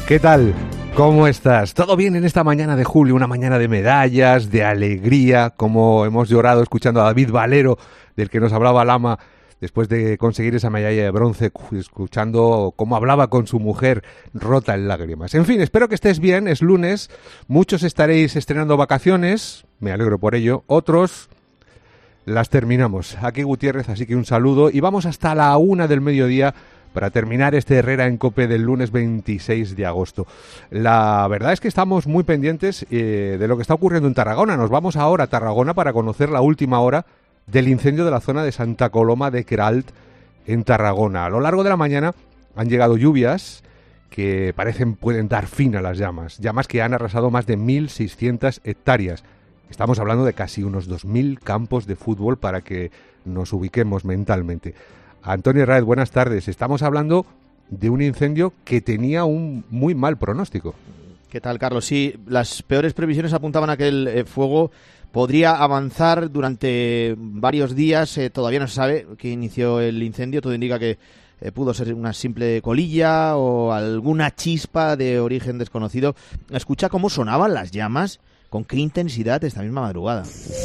¿Qué tal? ¿Cómo estás? ¿Todo bien en esta mañana de julio? Una mañana de medallas, de alegría, como hemos llorado escuchando a David Valero, del que nos hablaba Lama, después de conseguir esa medalla de bronce, escuchando cómo hablaba con su mujer rota en lágrimas. En fin, espero que estés bien, es lunes, muchos estaréis estrenando vacaciones, me alegro por ello, otros las terminamos. Aquí Gutiérrez, así que un saludo y vamos hasta la 1 del mediodía para terminar este Herrera en COPE del lunes 26 de agosto. La verdad es que estamos muy pendientes de lo que está ocurriendo en Tarragona. Nos vamos ahora a Tarragona para conocer la última hora del incendio de la zona de Santa Coloma de Queralt en Tarragona. A lo largo de la mañana han llegado lluvias que pueden dar fin a las llamas. Llamas que han arrasado más de 1.600 hectáreas. Estamos hablando de casi unos 2.000 campos de fútbol para que nos ubiquemos mentalmente. Antonio Herráez, buenas tardes. Estamos hablando de un incendio que tenía un muy mal pronóstico. ¿Qué tal, Carlos? Sí, las peores previsiones apuntaban a que el fuego podría avanzar durante varios días. Todavía no se sabe que inició el incendio. Todo indica que pudo ser una simple colilla o alguna chispa de origen desconocido. Escucha cómo sonaban las llamas, con qué intensidad esta misma madrugada.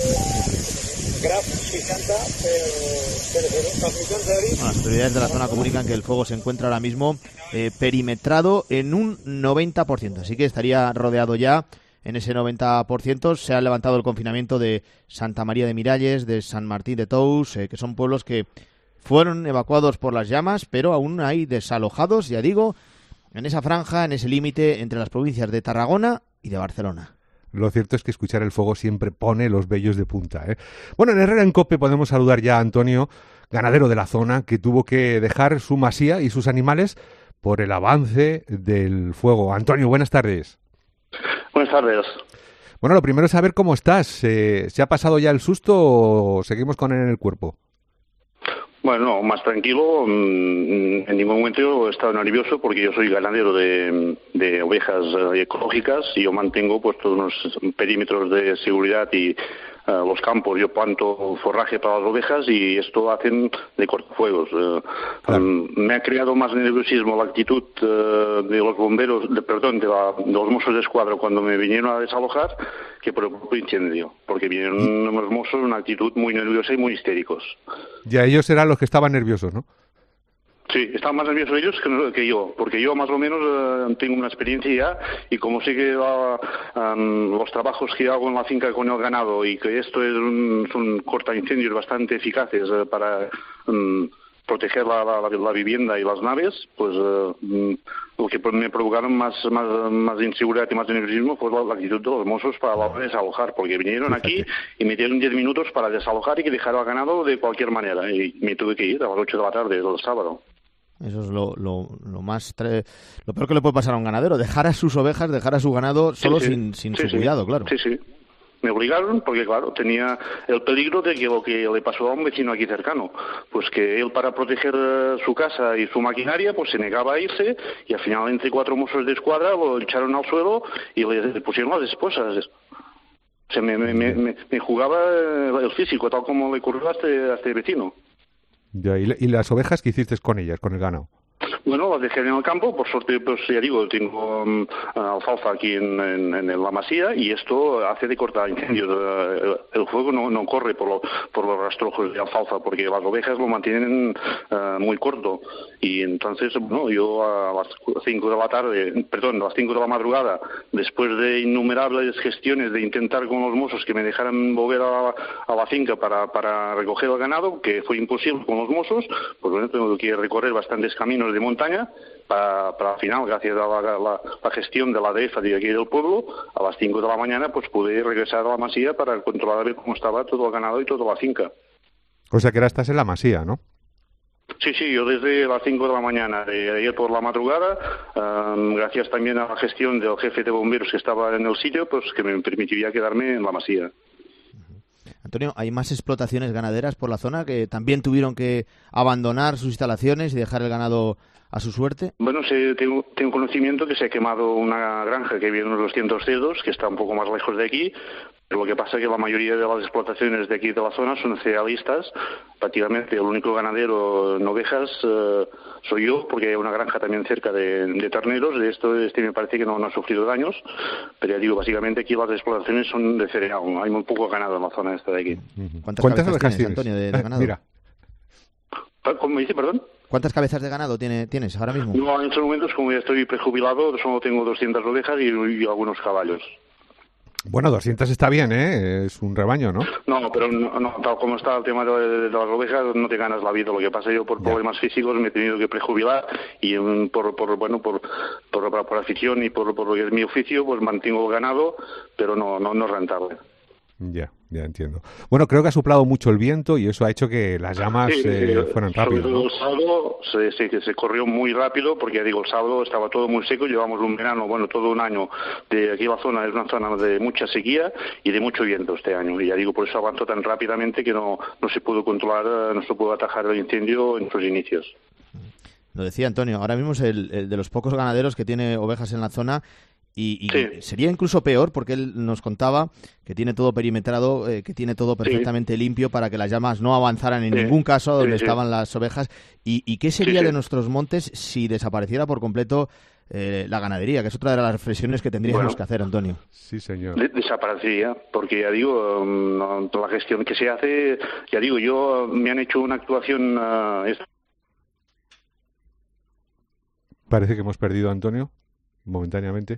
Las autoridades de la zona comunican que el fuego se encuentra ahora mismo perimetrado en un 90%, así que estaría rodeado ya en ese 90%. Se ha levantado el confinamiento de Santa María de Miralles, de San Martín de Tous, que son pueblos que fueron evacuados por las llamas, pero aún hay desalojados, ya digo, en esa franja, en ese límite entre las provincias de Tarragona y de Barcelona. Lo cierto es que escuchar el fuego siempre pone los vellos de punta, ¿eh? Bueno, en Herrera en COPE podemos saludar ya a Antonio, ganadero de la zona, que tuvo que dejar su masía y sus animales por el avance del fuego. Antonio, buenas tardes. Buenas tardes. Bueno, lo primero es saber cómo estás. ¿Se ha pasado ya el susto o seguimos con él en el cuerpo? Bueno, más tranquilo. En ningún momento he estado nervioso porque yo soy ganadero de ovejas ecológicas y yo mantengo pues todos los perímetros de seguridad y los campos. Yo planto forraje para las ovejas y esto hacen de cortafuegos. Claro. Me ha creado más nerviosismo la actitud de los bomberos, de los Mossos de Escuadra cuando me vinieron a desalojar que por el propio incendio, porque vinieron los Mossos en una actitud muy nerviosa y muy histéricos. Ya ellos eran los que estaban nerviosos, ¿no? Sí, están más nerviosos ellos que yo, porque yo más o menos tengo una experiencia ya y como sé que los trabajos que hago en la finca con el ganado y que esto son cortaincendios bastante eficaces para proteger la vivienda y las naves, pues lo que me provocaron más inseguridad y más nerviosismo fue la actitud de los mozos para la hora de desalojar, porque vinieron aquí y me dieron 10 minutos para desalojar y que dejar al ganado de cualquier manera y me tuve que ir a las 8 de la tarde del sábado. Eso es lo peor que le puede pasar a un ganadero, dejar a sus ovejas, dejar a su ganado solo sin su cuidado, claro. Sí. Me obligaron porque, claro, tenía el peligro de que lo que le pasó a un vecino aquí cercano, pues que él para proteger su casa y su maquinaria, pues se negaba a irse y al final entre 4 Mossos de Escuadra lo echaron al suelo y le pusieron las esposas. O sea, me jugaba el físico, tal como le ocurrió a este vecino. Ya, ¿y las ovejas qué hiciste con ellas, con el ganado? Bueno, las dejé en el campo, por suerte, pues ya digo, tengo alfalfa aquí en la masía y esto hace de cortar incendios. El fuego no corre por los rastrojos de alfalfa porque las ovejas lo mantienen muy corto y entonces, bueno, yo a las 5 de la madrugada, después de innumerables gestiones de intentar con los mozos que me dejaran volver a la finca para recoger el ganado, que fue imposible con los mozos, pues bueno, tengo que recorrer bastantes caminos de montaña para al final, gracias a la gestión de la ADF de aquí del pueblo, a las 5 de la mañana pues pude regresar a la masía para controlar a ver cómo estaba todo el ganado y toda la finca. O sea que ahora estás en la masía, ¿no? Sí, yo desde las 5 de la mañana de ayer por la madrugada, gracias también a la gestión del jefe de bomberos que estaba en el sitio, pues que me permitiría quedarme en la masía. Antonio, ¿hay más explotaciones ganaderas por la zona que también tuvieron que abandonar sus instalaciones y dejar el ganado a su suerte? Bueno, tengo conocimiento que se ha quemado una granja que viene unos 200 cerdos, que está un poco más lejos de aquí, Lo que pasa es que la mayoría de las explotaciones de aquí de la zona son cerealistas. Prácticamente el único ganadero en ovejas soy yo, porque hay una granja también cerca de terneros. De esto me parece que no ha sufrido daños, pero ya digo, básicamente aquí las explotaciones son de cereal. Hay muy poco ganado en la zona esta de aquí. ¿Cuántas ovejas tienes, Antonio, de ganado? Mira. ¿Cómo me dice, perdón? ¿Cuántas cabezas de ganado tienes ahora mismo? No, en estos momentos, como ya estoy prejubilado, solo tengo 200 ovejas y algunos caballos. Bueno, 200 está bien, ¿eh? Es un rebaño, ¿no? No, pero no, tal como está el tema de las ovejas, no te ganas la vida. Lo que pasa, yo por problemas físicos me he tenido que prejubilar y por afición y por lo que es mi oficio, pues mantengo el ganado, pero no es rentable. Ya entiendo. Bueno, creo que ha soplado mucho el viento y eso ha hecho que las llamas fueran rápido. Sobre todo el sábado se corrió muy rápido, porque ya digo, el sábado estaba todo muy seco. Llevamos un verano, todo un año. De aquí la zona es una zona de mucha sequía y de mucho viento este año. Y ya digo, por eso avanzó tan rápidamente que no se pudo controlar, no se pudo atajar el incendio en sus inicios. Lo decía Antonio, ahora mismo es el de los pocos ganaderos que tiene ovejas en la zona. Y sería incluso peor, porque él nos contaba que tiene todo perimetrado, que tiene todo perfectamente limpio para que las llamas no avanzaran en ningún caso a donde estaban las ovejas. ¿Y qué sería de nuestros montes si desapareciera por completo la ganadería? Que es otra de las reflexiones que tendríamos que hacer, Antonio. Sí, señor. Desaparecería, porque ya digo, la gestión que se hace, ya digo, me han hecho una actuación... Parece que hemos perdido a Antonio momentáneamente.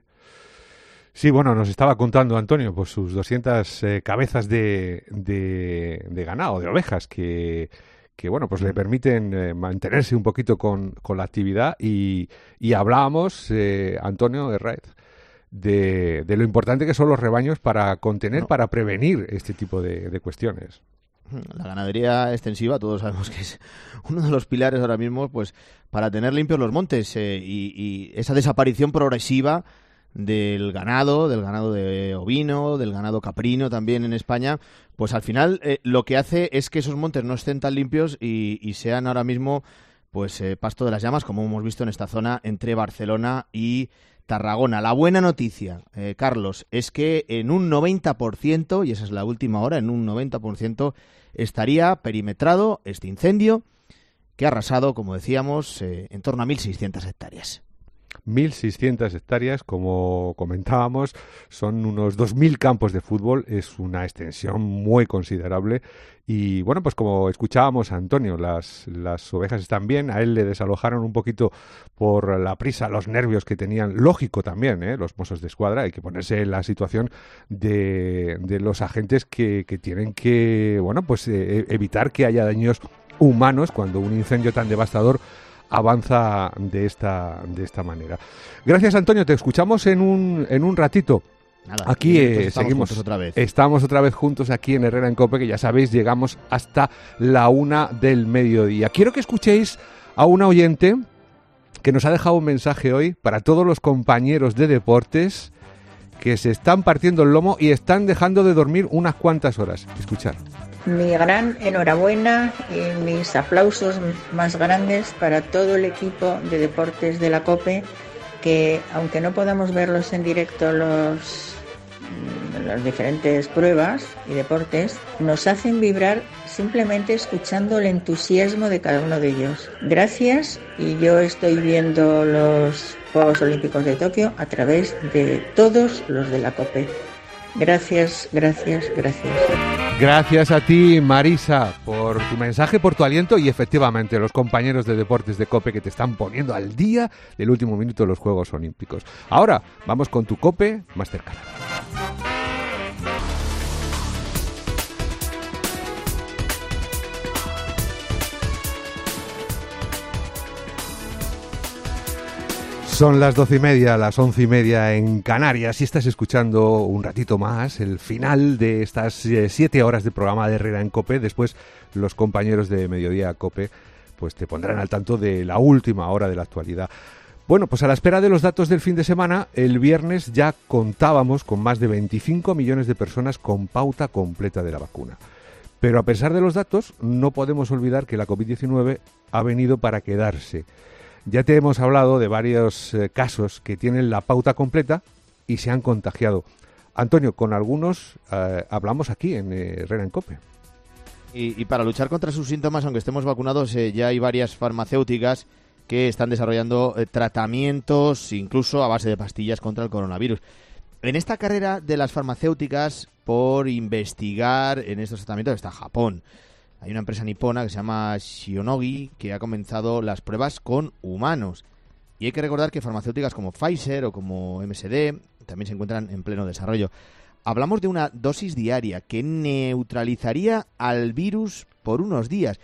Sí, bueno, nos estaba contando Antonio pues sus 200 cabezas de ganado, de ovejas, que bueno, pues le permiten mantenerse un poquito con la actividad y hablábamos, Antonio Herráez, de lo importante que son los rebaños para contener, para prevenir este tipo de cuestiones. La ganadería extensiva, todos sabemos que es uno de los pilares ahora mismo, pues para tener limpios los montes y esa desaparición progresiva del ganado de ovino, del ganado caprino también en España, pues al final lo que hace es que esos montes no estén tan limpios y sean ahora mismo pues pasto de las llamas, como hemos visto en esta zona entre Barcelona y Tarragona. La buena noticia, Carlos, es que en un 90%, y esa es la última hora, en un 90% estaría perimetrado este incendio que ha arrasado, como decíamos, en torno a 1.600 hectáreas. 1.600 hectáreas, como comentábamos, son unos 2.000 campos de fútbol, es una extensión muy considerable y bueno, pues como escuchábamos a Antonio, las ovejas están bien, a él le desalojaron un poquito por la prisa, los nervios que tenían, lógico también, los Mossos de Escuadra, hay que ponerse en la situación de los agentes que tienen que, bueno, pues evitar que haya daños humanos cuando un incendio tan devastador avanza de esta manera. Gracias, Antonio, te escuchamos en un ratito. Nada, aquí seguimos otra vez. Estamos otra vez juntos aquí en Herrera en Cope, que ya sabéis, llegamos hasta la 1 del mediodía. Quiero que escuchéis a una oyente que nos ha dejado un mensaje hoy para todos los compañeros de deportes que se están partiendo el lomo y están dejando de dormir unas cuantas horas. Escuchar. Mi gran enhorabuena y mis aplausos más grandes para todo el equipo de deportes de la COPE, que aunque no podamos verlos en directo las diferentes pruebas y deportes, nos hacen vibrar simplemente escuchando el entusiasmo de cada uno de ellos. Gracias, y yo estoy viendo los Juegos Olímpicos de Tokio a través de todos los de la COPE. Gracias, gracias, gracias. Gracias a ti, Marisa, por tu mensaje, por tu aliento y efectivamente los compañeros de deportes de COPE que te están poniendo al día del último minuto de los Juegos Olímpicos. Ahora vamos con tu COPE más cercana. Son las 12:30, las 11:30 en Canarias y estás escuchando un ratito más el final de estas 7 horas de programa de Herrera en COPE. Después los compañeros de Mediodía COPE pues te pondrán al tanto de la última hora de la actualidad. Bueno, pues a la espera de los datos del fin de semana, el viernes ya contábamos con más de 25 millones de personas con pauta completa de la vacuna. Pero a pesar de los datos, no podemos olvidar que la COVID-19 ha venido para quedarse. Ya te hemos hablado de varios casos que tienen la pauta completa y se han contagiado. Antonio, con algunos hablamos aquí en Herrera en COPE. Y para luchar contra sus síntomas, aunque estemos vacunados, ya hay varias farmacéuticas que están desarrollando tratamientos, incluso a base de pastillas contra el coronavirus. En esta carrera de las farmacéuticas por investigar en estos tratamientos está Japón. Hay una empresa nipona que se llama Shionogi que ha comenzado las pruebas con humanos. Y hay que recordar que farmacéuticas como Pfizer o como MSD también se encuentran en pleno desarrollo. Hablamos de una dosis diaria que neutralizaría al virus por unos días.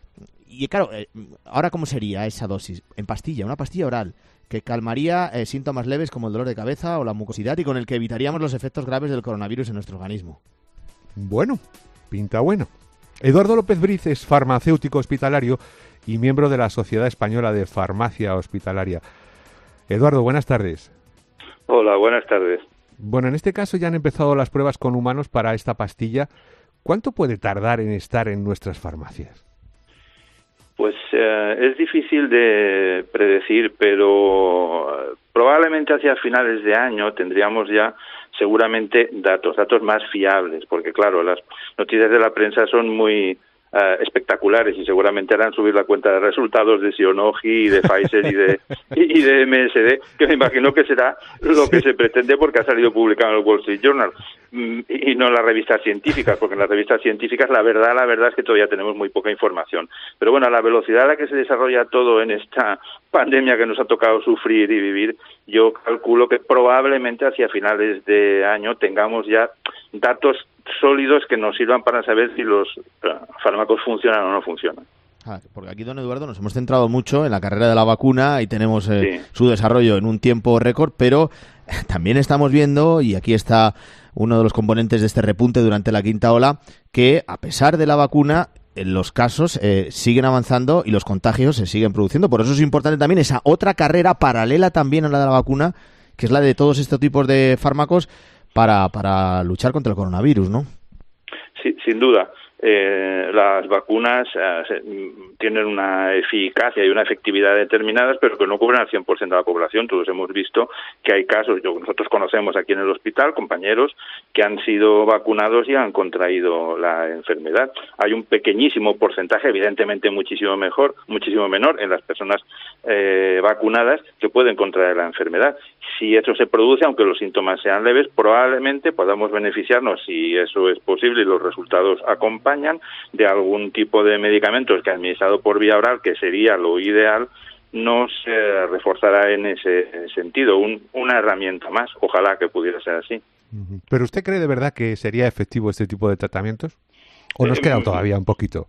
Y claro, ¿ahora cómo sería esa dosis? En pastilla, una pastilla oral, que calmaría síntomas leves como el dolor de cabeza o la mucosidad y con el que evitaríamos los efectos graves del coronavirus en nuestro organismo. Bueno, pinta bueno. Eduardo López Briz es farmacéutico hospitalario y miembro de la Sociedad Española de Farmacia Hospitalaria. Eduardo, buenas tardes. Hola, buenas tardes. Bueno, en este caso ya han empezado las pruebas con humanos para esta pastilla. ¿Cuánto puede tardar en estar en nuestras farmacias? Pues es difícil de predecir, pero probablemente hacia finales de año tendríamos ya seguramente datos más fiables, porque claro, las noticias de la prensa son muy espectaculares y seguramente harán subir la cuenta de resultados de Shionogi y de Pfizer y de MSD, que me imagino que será lo que se pretende porque ha salido publicado en el Wall Street Journal y no en las revistas científicas, porque en las revistas científicas la verdad es que todavía tenemos muy poca información. Pero bueno, a la velocidad a la que se desarrolla todo en esta pandemia que nos ha tocado sufrir y vivir, yo calculo que probablemente hacia finales de año tengamos ya datos sólidos que nos sirvan para saber si los fármacos funcionan o no funcionan. Porque aquí, don Eduardo, nos hemos centrado mucho en la carrera de la vacuna y tenemos su desarrollo en un tiempo récord, pero también estamos viendo, y aquí está uno de los componentes de este repunte durante la quinta ola, que a pesar de la vacuna, los casos siguen avanzando y los contagios se siguen produciendo. Por eso es importante también esa otra carrera paralela también a la de la vacuna, que es la de todos estos tipos de fármacos para luchar contra el coronavirus, ¿no? Sí, sin duda. Las vacunas tienen una eficacia y una efectividad determinadas, pero que no cubren al 100% de la población. Todos hemos visto que hay casos, nosotros conocemos aquí en el hospital, compañeros que han sido vacunados y han contraído la enfermedad. Hay un pequeñísimo porcentaje, evidentemente muchísimo menor en las personas vacunadas que pueden contraer la enfermedad. Si eso se produce, aunque los síntomas sean leves, probablemente podamos beneficiarnos, si eso es posible y los resultados acompañan, de algún tipo de medicamentos que administrado por vía oral, que sería lo ideal, nos reforzará en ese sentido, una herramienta más. Ojalá que pudiera ser así. ¿Pero usted cree de verdad que sería efectivo este tipo de tratamientos? ¿O nos queda todavía un poquito?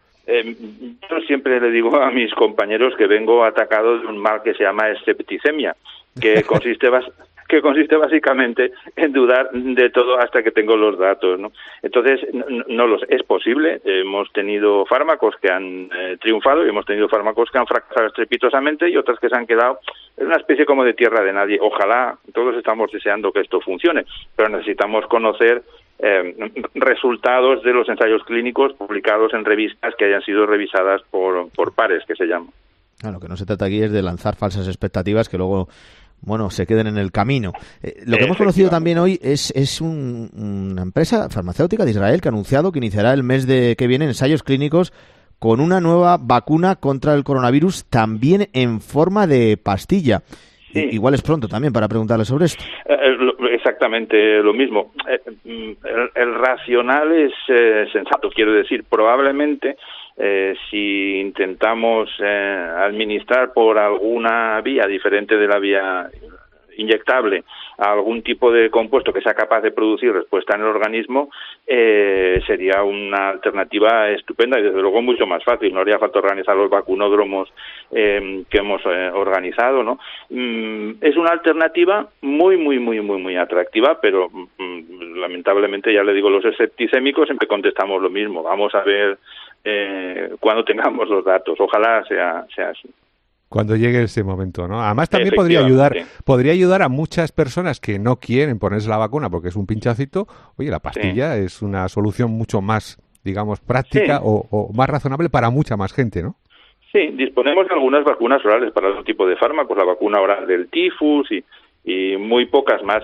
Yo siempre le digo a mis compañeros que vengo atacado de un mal que se llama escepticemia, que consiste básicamente en dudar de todo hasta que tengo los datos, ¿no? Entonces, es posible. Hemos tenido fármacos que han triunfado y hemos tenido fármacos que han fracasado estrepitosamente y otras que se han quedado en una especie como de tierra de nadie. Ojalá, todos estamos deseando que esto funcione, pero necesitamos conocer resultados de los ensayos clínicos publicados en revistas que hayan sido revisadas por pares, que se llaman. Lo que no se trata aquí es de lanzar falsas expectativas que luego se queden en el camino. Lo que hemos conocido también hoy es una empresa farmacéutica de Israel que ha anunciado que iniciará el mes que viene ensayos clínicos con una nueva vacuna contra el coronavirus, también en forma de pastilla. Sí. Igual es pronto también para preguntarle sobre esto. Exactamente lo mismo. El racional es sensato, quiero decir, probablemente si intentamos administrar por alguna vía diferente de la vía inyectable a algún tipo de compuesto que sea capaz de producir respuesta en el organismo, sería una alternativa estupenda y desde luego mucho más fácil. No haría falta organizar los vacunódromos que hemos organizado, ¿no? Es una alternativa muy atractiva, pero lamentablemente, ya le digo, los escepticémicos siempre contestamos lo mismo. Vamos a ver cuando tengamos los datos. Ojalá sea así. Cuando llegue ese momento, ¿no? Además también podría ayudar a muchas personas que no quieren ponerse la vacuna porque es un pinchacito. Oye, la pastilla es una solución mucho más, digamos, práctica o más razonable para mucha más gente, ¿no? Sí, disponemos de algunas vacunas orales para otro tipo de fármacos, la vacuna oral del tifus y muy pocas más.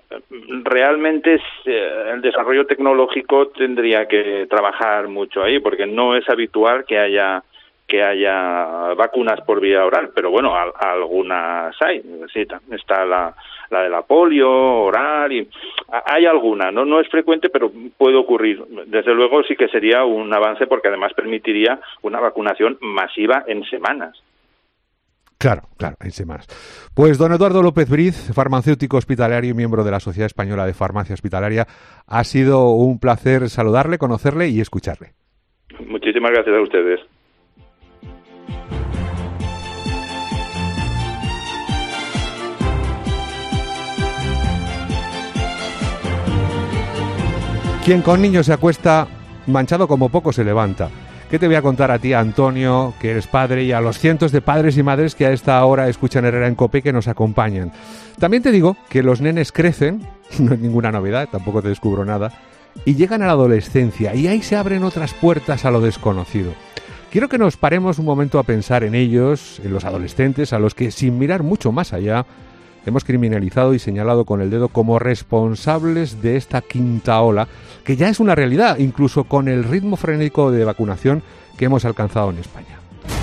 realmente el desarrollo tecnológico tendría que trabajar mucho ahí, porque no es habitual que haya vacunas por vía oral, pero bueno, algunas hay. Sí, está la de la polio oral, y hay alguna, no es frecuente, pero puede ocurrir. Desde luego sí que sería un avance, porque además permitiría una vacunación masiva en semanas. Claro, en semanas. Pues don Eduardo López Briz, farmacéutico hospitalario y miembro de la Sociedad Española de Farmacia Hospitalaria, ha sido un placer saludarle, conocerle y escucharle. Muchísimas gracias a ustedes. Quien con niños se acuesta, manchado como poco se levanta. ¿Qué te voy a contar a ti, Antonio, que eres padre, y a los cientos de padres y madres que a esta hora escuchan Herrera en COPE y que nos acompañan? También te digo que los nenes crecen, no es ninguna novedad, tampoco te descubro nada, y llegan a la adolescencia, y ahí se abren otras puertas a lo desconocido. Quiero que nos paremos un momento a pensar en ellos, en los adolescentes, a los que, sin mirar mucho más allá, hemos criminalizado y señalado con el dedo como responsables de esta quinta ola, que ya es una realidad, incluso con el ritmo frenético de vacunación que hemos alcanzado en España.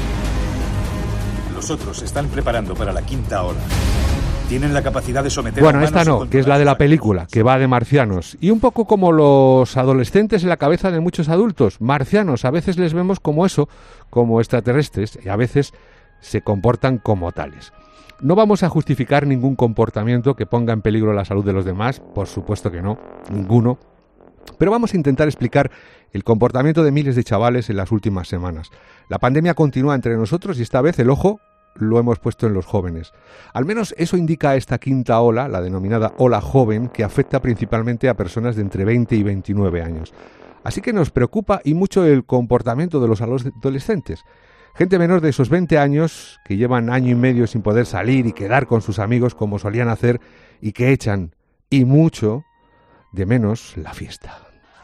Los otros se están preparando para la quinta ola. Tienen la capacidad de someter Bueno, a esta no, que es la de la película, que va de marcianos. Y un poco como los adolescentes en la cabeza de muchos adultos. Marcianos, a veces les vemos como eso, como extraterrestres, y a veces se comportan como tales. No vamos a justificar ningún comportamiento que ponga en peligro la salud de los demás, por supuesto que no, ninguno. Pero vamos a intentar explicar el comportamiento de miles de chavales en las últimas semanas. La pandemia continúa entre nosotros y esta vez el ojo lo hemos puesto en los jóvenes. Al menos eso indica esta quinta ola, la denominada ola joven, que afecta principalmente a personas de entre 20 y 29 años. Así que nos preocupa y mucho el comportamiento de los adolescentes. Gente menor de esos 20 años que llevan año y medio sin poder salir y quedar con sus amigos como solían hacer y que echan, y mucho, de menos la fiesta.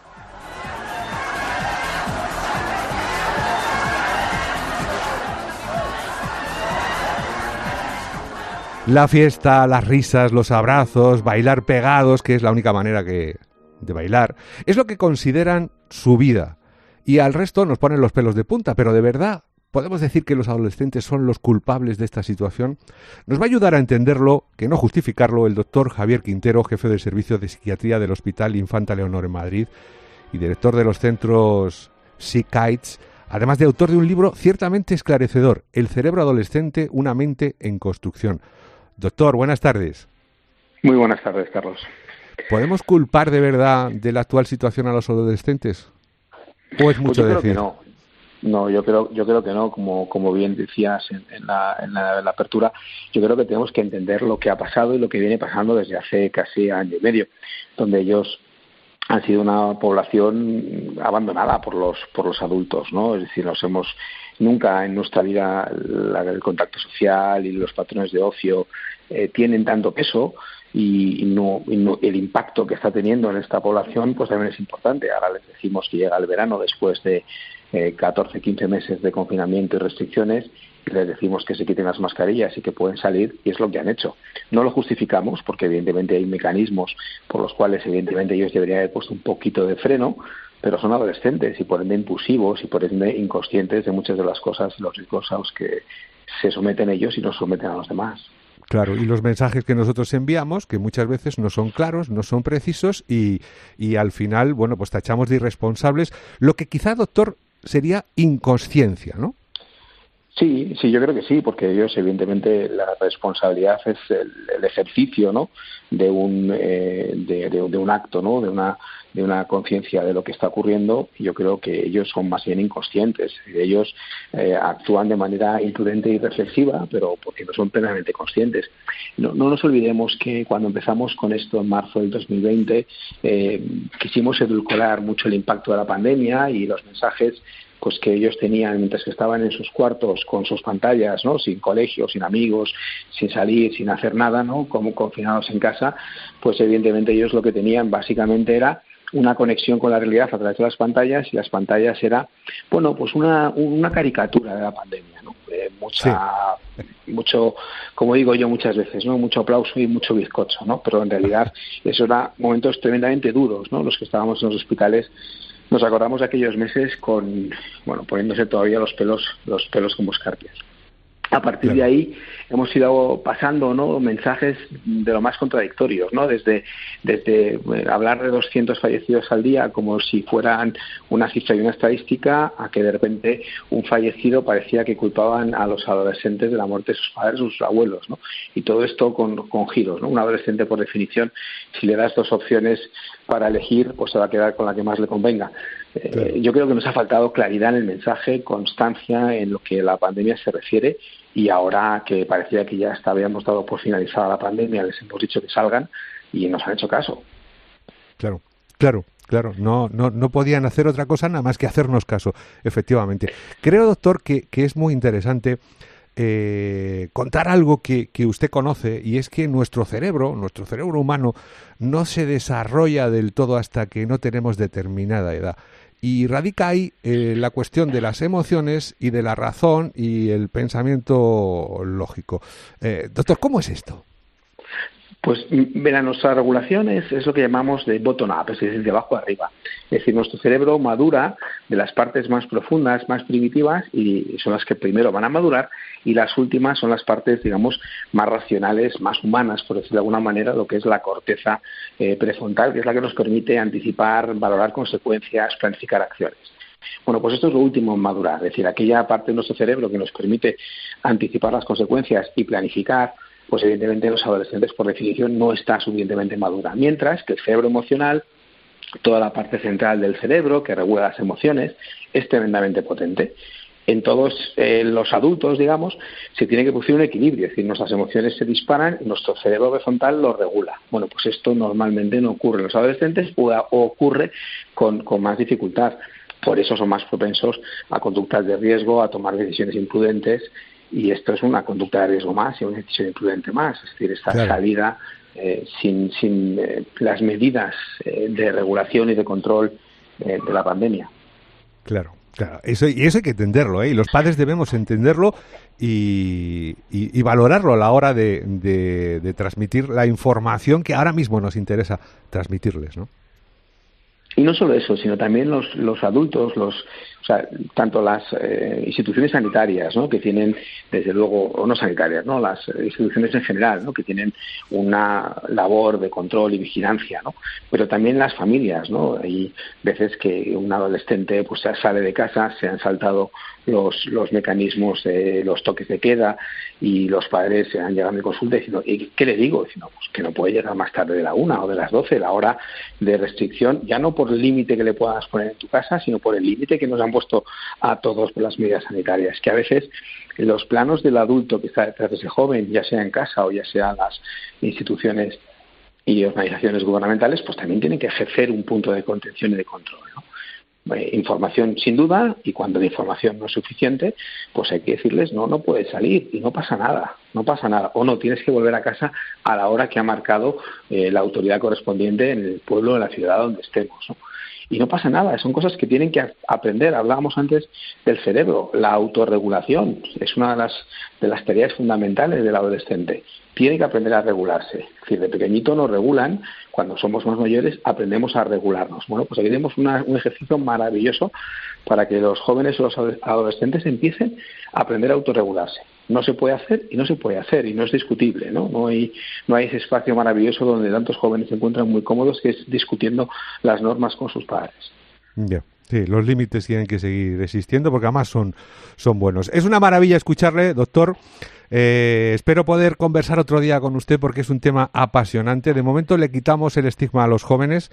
La fiesta, las risas, los abrazos, bailar pegados, que es la única manera de bailar, es lo que consideran su vida. Y al resto nos ponen los pelos de punta, pero de verdad, ¿podemos decir que los adolescentes son los culpables de esta situación? Nos va a ayudar a entenderlo, que no justificarlo, el doctor Javier Quintero, jefe del Servicio de Psiquiatría del Hospital Infanta Leonor en Madrid y director de los centros PsyKites, además de autor de un libro ciertamente esclarecedor, El cerebro adolescente, una mente en construcción. Doctor, buenas tardes. Muy buenas tardes, Carlos. ¿Podemos culpar de verdad de la actual situación a los adolescentes? ¿O es mucho decir? No, yo creo que no, como bien decías en la apertura. Yo creo que tenemos que entender lo que ha pasado y lo que viene pasando desde hace casi año y medio, donde ellos han sido una población abandonada por los adultos, ¿no? Es decir, nunca en nuestra vida el contacto social y los patrones de ocio tienen tanto peso, y no el impacto que está teniendo en esta población pues también es importante. Ahora les decimos que llega el verano después de 14, 15 meses de confinamiento y restricciones, y les decimos que se quiten las mascarillas y que pueden salir, y es lo que han hecho. No lo justificamos, porque evidentemente hay mecanismos por los cuales evidentemente ellos deberían haber puesto un poquito de freno, pero son adolescentes y por ende impulsivos y por ende inconscientes de muchas de las cosas y los riesgos a los que se someten ellos y nos someten a los demás. Claro, y los mensajes que nosotros enviamos, que muchas veces no son claros, no son precisos y al final, bueno, pues tachamos de irresponsables, lo que quizá, doctor, sería inconsciencia, ¿no? Sí, yo creo que sí, porque ellos, evidentemente, la responsabilidad es el ejercicio, ¿no?, de un acto, ¿no?, de una conciencia de lo que está ocurriendo. Y yo creo que ellos son más bien inconscientes. Ellos actúan de manera imprudente y reflexiva, pero porque no son plenamente conscientes. No nos olvidemos que cuando empezamos con esto en marzo del 2020, quisimos edulcorar mucho el impacto de la pandemia y los mensajes pues que ellos tenían mientras que estaban en sus cuartos con sus pantallas, ¿no?, sin colegio, sin amigos, sin salir, sin hacer nada, ¿no?, como confinados en casa. Pues evidentemente ellos lo que tenían básicamente era una conexión con la realidad a través de las pantallas, y las pantallas era, bueno, pues una caricatura de la pandemia, ¿no? mucho, como digo yo muchas veces, ¿no? Mucho aplauso y mucho bizcocho, ¿no? Pero en realidad eso eran momentos tremendamente duros, ¿no? Los que estábamos en los hospitales nos acordamos de aquellos meses poniéndose todavía los pelos como escarpias. A partir de ahí hemos ido pasando, ¿no?, mensajes de lo más contradictorios, ¿no? Desde hablar de 200 fallecidos al día como si fueran una cifra y una estadística, a que de repente un fallecido parecía que culpaban a los adolescentes de la muerte de sus padres o sus abuelos, ¿no? Y todo esto con giros, ¿no? Un adolescente, por definición, si le das dos opciones para elegir, pues se va a quedar con la que más le convenga. Yo creo que nos ha faltado claridad en el mensaje, constancia en lo que la pandemia se refiere, y ahora que parecía que ya habíamos dado por finalizada la pandemia, les hemos dicho que salgan y nos han hecho caso. Claro. No podían hacer otra cosa nada más que hacernos caso, efectivamente. Creo, doctor, que es muy interesante contar algo que usted conoce, y es que nuestro cerebro humano no se desarrolla del todo hasta que no tenemos determinada edad. Y radica ahí la cuestión de las emociones y de la razón y el pensamiento lógico. Doctor, ¿cómo es esto? Pues verá, nuestra regulación es lo que llamamos de bottom-up, es decir, de abajo a arriba. Es decir, nuestro cerebro madura de las partes más profundas, más primitivas, y son las que primero van a madurar, y las últimas son las partes, digamos, más racionales, más humanas, por decirlo de alguna manera, lo que es la corteza prefrontal, que es la que nos permite anticipar, valorar consecuencias, planificar acciones. Bueno, pues esto es lo último en madurar, es decir, aquella parte de nuestro cerebro que nos permite anticipar las consecuencias y planificar, pues evidentemente en los adolescentes, por definición, no está suficientemente madura. Mientras que el cerebro emocional, toda la parte central del cerebro que regula las emociones, es tremendamente potente. En todos los adultos, digamos, se tiene que producir un equilibrio, es decir, nuestras emociones se disparan y nuestro cerebro prefrontal lo regula. Bueno, pues esto normalmente no ocurre en los adolescentes o ocurre con más dificultad. Por eso son más propensos a conductas de riesgo, a tomar decisiones imprudentes, y esto es una conducta de riesgo más y una decisión imprudente más, es decir, esta salida sin las medidas de regulación y de control de la pandemia. Claro, eso hay que entenderlo, y los padres debemos entenderlo y valorarlo a la hora de transmitir la información que ahora mismo nos interesa transmitirles, ¿no? Y no solo eso, sino también los adultos, tanto las instituciones sanitarias, ¿no?, que tienen, desde luego, o no sanitarias, ¿no?, las instituciones en general, ¿no?, que tienen una labor de control y vigilancia, ¿no?, pero también las familias, ¿no? Hay veces que un adolescente pues sale de casa, se han saltado los mecanismos de los toques de queda, y los padres se han llegado a mi consulta diciendo, ¿y qué le digo? Diciendo, pues que no puede llegar más tarde de la 1 o de las 12, la hora de restricción, ya no por el límite que le puedas poner en tu casa, sino por el límite que nos han puesto a todos por las medidas sanitarias, que a veces en los planos del adulto que está detrás de ese joven, ya sea en casa o ya sea en las instituciones y organizaciones gubernamentales, pues también tienen que ejercer un punto de contención y de control, ¿no? Información sin duda, y cuando la información no es suficiente, pues hay que decirles no puedes salir, y no pasa nada, o no, tienes que volver a casa a la hora que ha marcado la autoridad correspondiente en el pueblo, en la ciudad donde estemos, ¿no? Y no pasa nada, son cosas que tienen que aprender. Hablábamos antes del cerebro, la autorregulación es una de las tareas fundamentales del adolescente. Tiene que aprender a regularse. Es decir, de pequeñito nos regulan, cuando somos más mayores aprendemos a regularnos. Bueno, pues aquí tenemos un ejercicio maravilloso para que los jóvenes o los adolescentes empiecen a aprender a autorregularse. No se puede hacer y no se puede hacer, y no es discutible, ¿no? No hay ese espacio maravilloso donde tantos jóvenes se encuentran muy cómodos, que es discutiendo las normas con sus padres. Ya. Sí, los límites tienen que seguir existiendo porque además son buenos. Es una maravilla escucharle, doctor. Espero poder conversar otro día con usted porque es un tema apasionante. De momento le quitamos el estigma a los jóvenes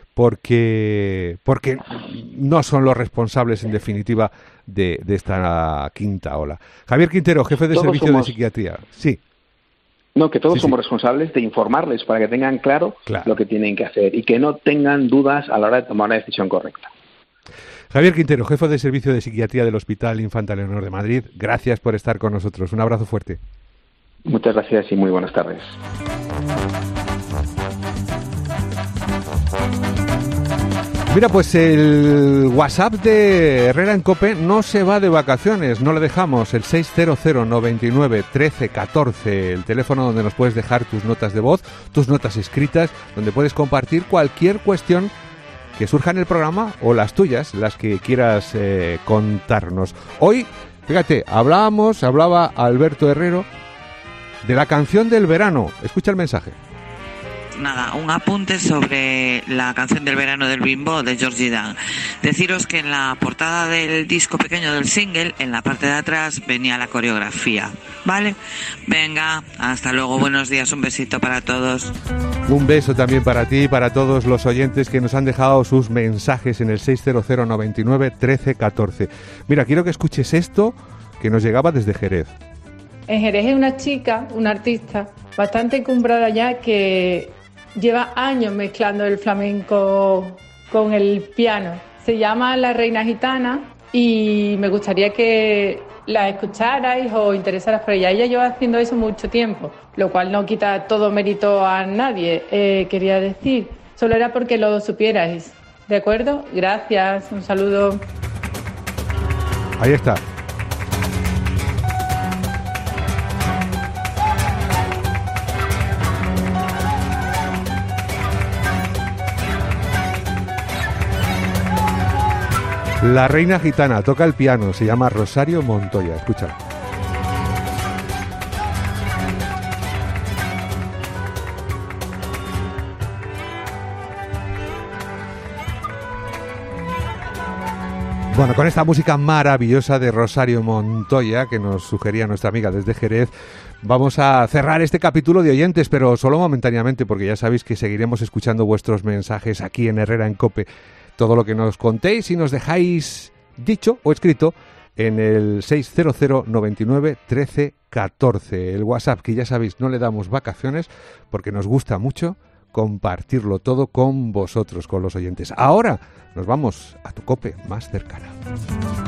porque no son los responsables, en definitiva, de esta quinta ola. Javier Quintero, jefe de servicio de psiquiatría. Sí. No, que todos somos responsables de informarles para que tengan claro lo que tienen que hacer y que no tengan dudas a la hora de tomar una decisión correcta. Javier Quintero, jefe de servicio de psiquiatría del Hospital Infanta Leonor de Madrid, gracias por estar con nosotros. Un abrazo fuerte. Muchas gracias y muy buenas tardes. Mira, pues el WhatsApp de Herrera en COPE no se va de vacaciones, no le dejamos, el 600 99 13 14, el teléfono donde nos puedes dejar tus notas de voz, tus notas escritas, donde puedes compartir cualquier cuestión que surja en el programa o las tuyas, las que quieras contarnos. Hoy, fíjate, hablaba Alberto Herrero de la canción del verano. Escucha el mensaje. Nada, un apunte sobre la canción del verano del Bimbo de Georgie Dan. Deciros que en la portada del disco pequeño del single, en la parte de atrás, venía la coreografía. ¿Vale? Venga, hasta luego, buenos días, un besito para todos. Un beso también para ti y para todos los oyentes que nos han dejado sus mensajes en el 600 99 13 14. Mira, quiero que escuches esto que nos llegaba desde Jerez. En Jerez hay una chica, una artista, bastante encumbrada ya, que lleva años mezclando el flamenco con el piano. Se llama La Reina Gitana y me gustaría que la escucharais o interesaras por ella. Ella lleva haciendo eso mucho tiempo, lo cual no quita todo mérito a nadie, quería decir. Solo era porque lo supierais. ¿De acuerdo? Gracias, un saludo. Ahí está. La Reina Gitana toca el piano, se llama Rosario Montoya. Escucha. Bueno, con esta música maravillosa de Rosario Montoya que nos sugería nuestra amiga desde Jerez, vamos a cerrar este capítulo de oyentes, pero solo momentáneamente, porque ya sabéis que seguiremos escuchando vuestros mensajes aquí en Herrera en COPE. Todo lo que nos contéis y nos dejáis dicho o escrito en el 600 99 13 14. El WhatsApp, que ya sabéis, no le damos vacaciones porque nos gusta mucho compartirlo todo con vosotros, con los oyentes. Ahora nos vamos a tu COPE más cercana.